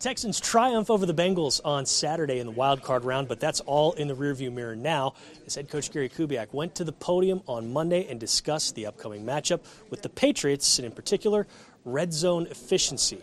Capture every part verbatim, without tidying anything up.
Texans triumph over the Bengals on Saturday in the wild card round, but that's all in the rearview mirror now, as head coach Gary Kubiak went to the podium on Monday and discussed the upcoming matchup with the Patriots, and in particular, red zone efficiency.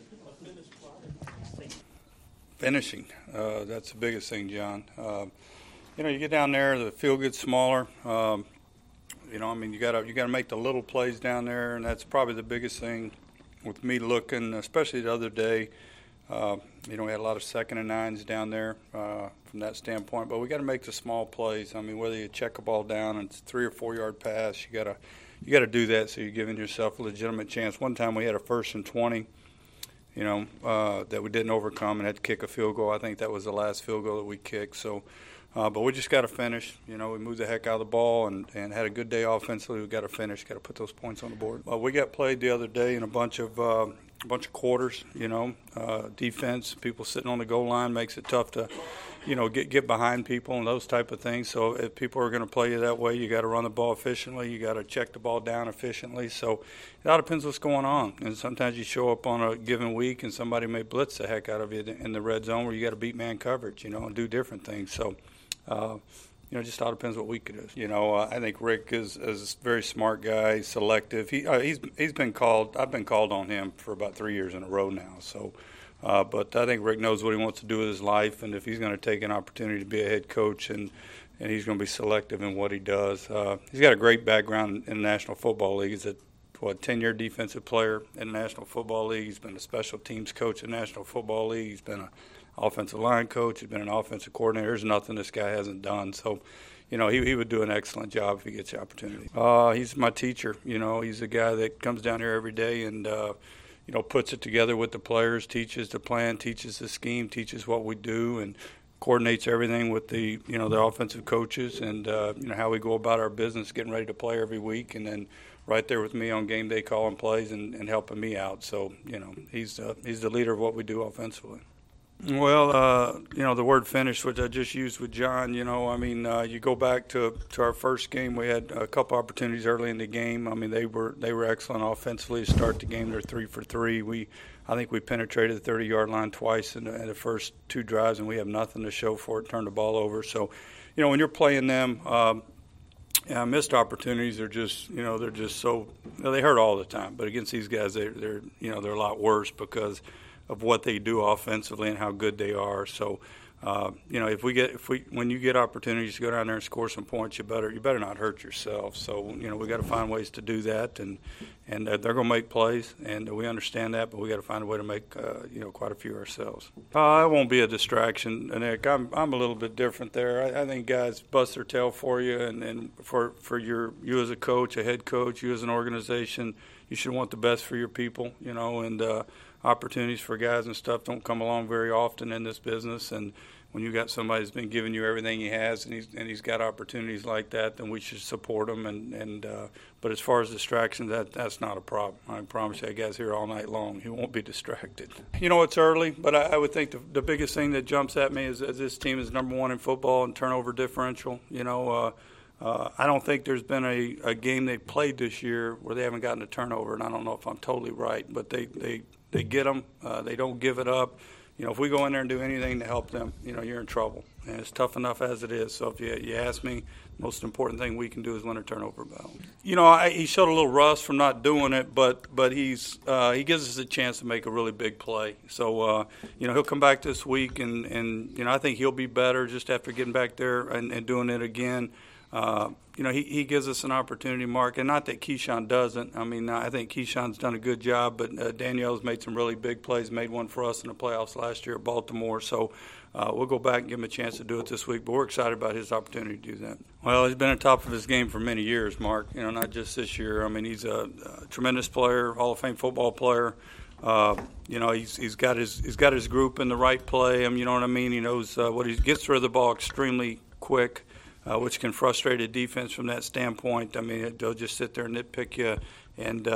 Finishing, uh, that's the biggest thing, John. Uh, you know, you get down there, the field gets smaller. Um, you know, I mean, you gotta you gotta make the little plays down there, and that's probably the biggest thing with me looking, especially the other day. Uh, you know, we had a lot of second and nines down there uh, from that standpoint, but we got to make the small plays. I mean, whether you check a ball down and it's a three or four yard pass, you got to you got to do that so you're giving yourself a legitimate chance. One time we had a first and twenty, you know, uh, that we didn't overcome and had to kick a field goal. I think that was the last field goal that we kicked. So, uh, but we just got to finish. You know, we moved the heck out of the ball and, and had a good day offensively. We got to finish. Got to put those points on the board. Uh, we got played the other day in a bunch of. Uh, A bunch of quarters, you know, uh, defense, people sitting on the goal line makes it tough to, you know, get get behind people and those type of things. So if people are going to play you that way, you got to run the ball efficiently. You got to check the ball down efficiently. So it all depends what's going on. And sometimes you show up on a given week and somebody may blitz the heck out of you in the red zone where you got to beat man coverage, you know, and do different things. So, uh, you know, it just all depends what week it is. You know, uh, I think Rick is, is a very smart guy, selective. He uh, he's he's been called. I've been called on him for about three years in a row now. So, uh, but I think Rick knows what he wants to do with his life, and if he's going to take an opportunity to be a head coach, and and he's going to be selective in what he does. Uh, he's got a great background in the National Football League. He's a what ten-year defensive player in the National Football League. He's been a special teams coach in the National Football League. He's been a offensive line coach. He's been an offensive coordinator. There's nothing this guy hasn't done. So, you know, he he would do an excellent job if he gets the opportunity. Uh, he's my teacher. You know, he's a guy that comes down here every day and, uh, you know, puts it together with the players, teaches the plan, teaches the scheme, teaches what we do, and coordinates everything with the, you know, the offensive coaches and, uh, you know, how we go about our business, getting ready to play every week, and then right there with me on game day calling plays and, and helping me out. So, you know, he's uh, he's the leader of what we do offensively. Well, uh, you know, the word finish, which I just used with John, you know, I mean, uh, you go back to to our first game, we had a couple opportunities early in the game. I mean, they were they were excellent offensively to start the game. They're three for three. We, I think we penetrated the thirty-yard line twice in the, in the first two drives, and we have nothing to show for it, turned the ball over. So, you know, when you're playing them, um, yeah, missed opportunities are just, you know, they're just so, you know, they hurt all the time. But against these guys, they're, they're, you know, they're a lot worse because of what they do offensively and how good they are. So, uh, you know, if we get, if we, when you get opportunities to go down there and score some points, you better, you better not hurt yourself. So, you know, we got to find ways to do that, and and uh, they're going to make plays, and we understand that, but we got to find a way to make, uh, you know, quite a few ourselves. Uh, it won't be a distraction, Nick. I'm, I'm a little bit different there. I, I think guys bust their tail for you, and, and for for your, you as a coach, a head coach, you as an organization, you should want the best for your people, you know, and. Uh, opportunities for guys and stuff don't come along very often in this business, and when you got somebody that's been giving you everything he has and he's and he's got opportunities like that, then we should support him. And and uh, but as far as distractions, that that's not a problem. I promise you, that guy's here all night long. He won't be distracted. You know, it's early, but I, I would think the, the biggest thing that jumps at me is, is this team is number one in football in turnover differential. You know. Uh, Uh, I don't think there's been a, a game they've played this year where they haven't gotten a turnover, and I don't know if I'm totally right, but they, they, they get them. Uh, they don't give it up. You know, if we go in there and do anything to help them, you know, you're in trouble. And it's tough enough as it is. So if you, you ask me, the most important thing we can do is win a turnover battle. You know, I, he showed a little rust from not doing it, but but he's uh, he gives us a chance to make a really big play. So, uh, you know, he'll come back this week, and, and, you know, I think he'll be better just after getting back there and, and doing it again. Uh, you know, he, he gives us an opportunity, Mark, and not that Keyshawn doesn't. I mean, I think Keyshawn's done a good job, but uh, Danielle's made some really big plays, made one for us in the playoffs last year at Baltimore. So uh, we'll go back and give him a chance to do it this week, but we're excited about his opportunity to do that. Well, he's been on top of his game for many years, Mark, you know, not just this year. I mean, he's a, a tremendous player, Hall of Fame football player. Uh, you know, he's he's got his he's got his group in the right play. I mean, you know what I mean? He knows uh, what he gets rid of the ball extremely quick. Uh, which can frustrate a defense from that standpoint. I mean, they'll just sit there and nitpick you. And, uh,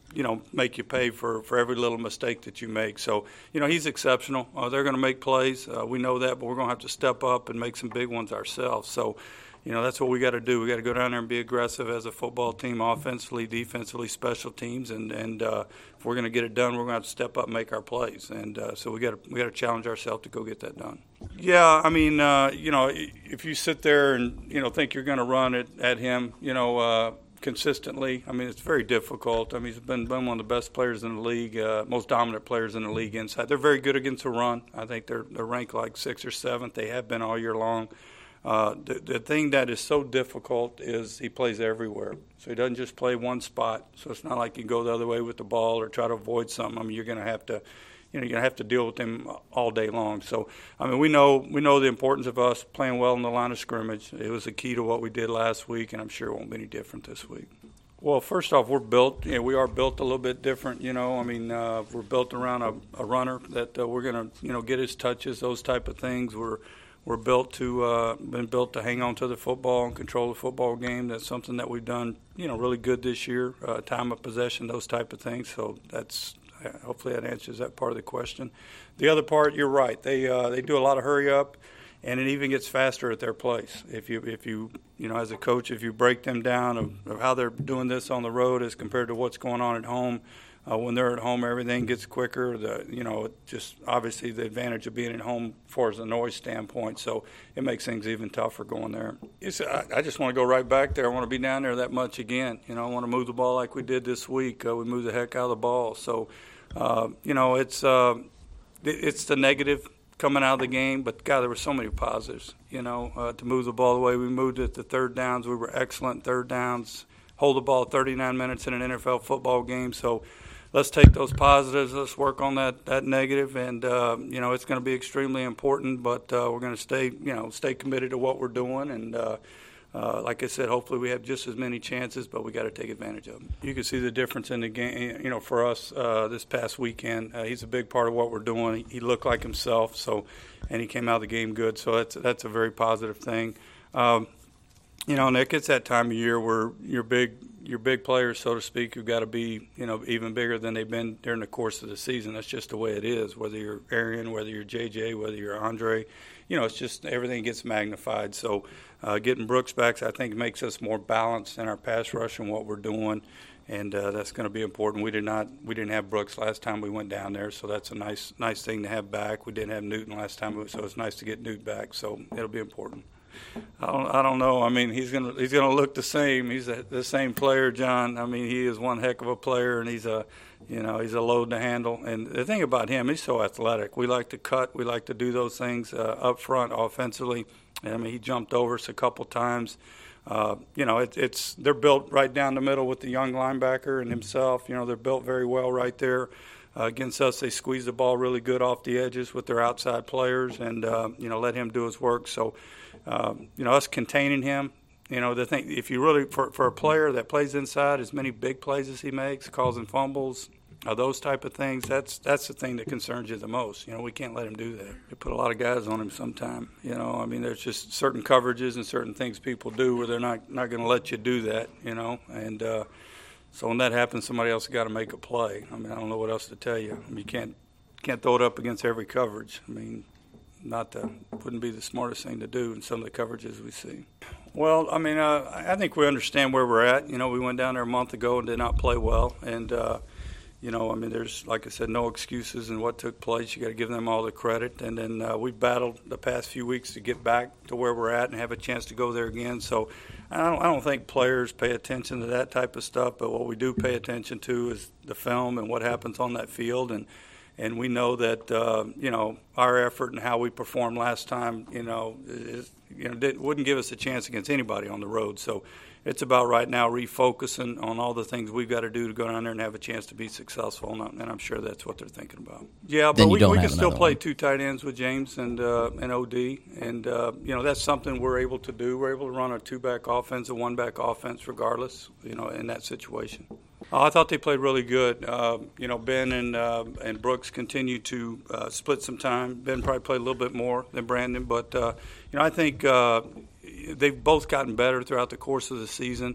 you know, make you pay for, for every little mistake that you make. So, you know, he's exceptional. Uh, they're going to make plays. Uh, we know that, but we're going to have to step up and make some big ones ourselves. So, you know, that's what we got to do. We got to go down there and be aggressive as a football team, offensively, defensively, special teams, and and uh, if we're going to get it done, we're going to have to step up and make our plays. And uh, so we got to we got to challenge ourselves to go get that done. Yeah, I mean, uh, you know, if you sit there and you know think you're going to run it at him, you know. Uh, consistently, I mean, it's very difficult. I mean, he's been, been one of the best players in the league, uh, most dominant players in the league inside. They're very good against the run. I think they're they're ranked like sixth or seventh. They have been all year long. Uh, the, the thing that is so difficult is he plays everywhere. So he doesn't just play one spot. So it's not like you go the other way with the ball or try to avoid something. I mean, you're going to have to, you know, you're going to have to deal with him all day long. So, I mean, we know we know the importance of us playing well in the line of scrimmage. It was the key to what we did last week, and I'm sure it won't be any different this week. Well, first off, we're built. You know, we are built a little bit different. You know, I mean, uh, we're built around a, a runner that uh, we're going to, you know, get his touches, those type of things. We're we're built to uh, been built to hang on to the football and control the football game. That's something that we've done, you know, really good this year. Uh, time of possession, those type of things. So that's hopefully that answers that part of the question. The other part, you're right. They uh, they do a lot of hurry up. And it even gets faster at their place. If you, if you, you know, as a coach, if you break them down of, of how they're doing this on the road as compared to what's going on at home, uh, when they're at home, everything gets quicker. The, you know, just obviously the advantage of being at home as far as the noise standpoint. So it makes things even tougher going there. It's, I, I just want to go right back there. I want to be down there that much again. You know, I want to move the ball like we did this week. Uh, we moved the heck out of the ball. So, uh, you know, it's uh, it's the negative coming out of the game, but God, there were so many positives, you know, uh, to move the ball the way we moved it to third downs. We were excellent third downs, hold the ball thirty-nine minutes in an N F L football game. So let's take those positives, let's work on that, that negative, and, uh, you know, it's going to be extremely important, but uh, we're going to stay, you know, stay committed to what we're doing. And, uh, uh, like I said, hopefully we have just as many chances, but we got to take advantage of them. You can see the difference in the game, you know, for us uh, this past weekend. Uh, he's a big part of what we're doing. He, he looked like himself, so, and he came out of the game good, so that's that's a very positive thing. Um, you know, Nick, it's that time of year where your big your big players, so to speak, you've got to be, you know, even bigger than they've been during the course of the season. That's just the way it is. Whether you're Arian, whether you're J J, whether you're Andre, you know, it's just everything gets magnified. So uh, getting Brooks back, I think, makes us more balanced in our pass rush and what we're doing, and uh, that's going to be important. We did not, we didn't have Brooks last time we went down there, so that's a nice, nice thing to have back. We didn't have Newton last time, so it's nice to get Newt back. So it'll be important. I don't, I don't know. I mean, he's gonna he's gonna look the same. He's a, the same player, John. I mean, he is one heck of a player, and he's a, you know, he's a load to handle. And the thing about him, he's so athletic. We like to cut. We like to do those things uh, up front offensively. I mean, he jumped over us a couple times. Uh, you know, it, it's they're built right down the middle with the young linebacker and himself. You know, they're built very well right there. Uh, against us, they squeeze the ball really good off the edges with their outside players, and uh, you know, let him do his work. So. Um, you know, us containing him, you know, the thing, if you really, for, for a player that plays inside, as many big plays as he makes, causing fumbles, uh, those type of things, that's that's the thing that concerns you the most. You know, we can't let him do that. We put a lot of guys on him sometime. You know, I mean, there's just certain coverages and certain things people do where they're not, not going to let you do that, you know, and uh, so when that happens, somebody else has got to make a play. I mean, I don't know what else to tell you. I mean, you can't, can't throw it up against every coverage. I mean, Not the, wouldn't be the smartest thing to do in some of the coverages we see. Well, I mean, uh, I think we understand where we're at. You know, we went down there a month ago and did not play well. And, uh, you know, I mean, there's, like I said, no excuses in what took place. You got to give them all the credit. And then uh, we've battled the past few weeks to get back to where we're at and have a chance to go there again. So I don't, I don't think players pay attention to that type of stuff. But what we do pay attention to is the film and what happens on that field. And And we know that, uh, you know, our effort and how we performed last time, you know, is, you know, didn't, wouldn't give us a chance against anybody on the road. So it's about right now refocusing on all the things we've got to do to go down there and have a chance to be successful. And, and I'm sure that's what they're thinking about. Yeah, but we, we can still play one. two tight ends with James and uh, and O D. And, uh, you know, that's something we're able to do. We're able to run a two-back offense, a one-back offense regardless, you know, in that situation. Oh, I thought they played really good. Uh, you know, Ben and uh, and Brooks continue to uh, split some time. Ben probably played a little bit more than Brandon, but uh, you know, I think uh, they've both gotten better throughout the course of the season.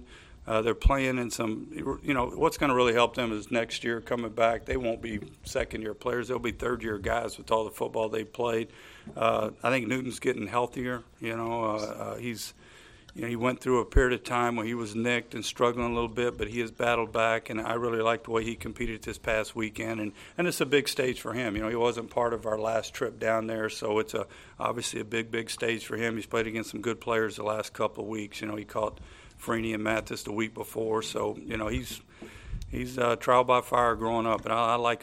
Uh, they're playing in some, you know, what's going to really help them is next year coming back. They won't be second-year players. They'll be third-year guys with all the football they've played. Uh, I think Newton's getting healthier. You know, uh, uh, he's, you know, he went through a period of time where he was nicked and struggling a little bit, but he has battled back, and I really like the way he competed this past weekend. And, and it's a big stage for him. You know, he wasn't part of our last trip down there, so it's a obviously a big, big stage for him. He's played against some good players the last couple of weeks. You know, he caught Freeney and Mathis the week before, so you know he's he's uh, trial by fire growing up, and I, I like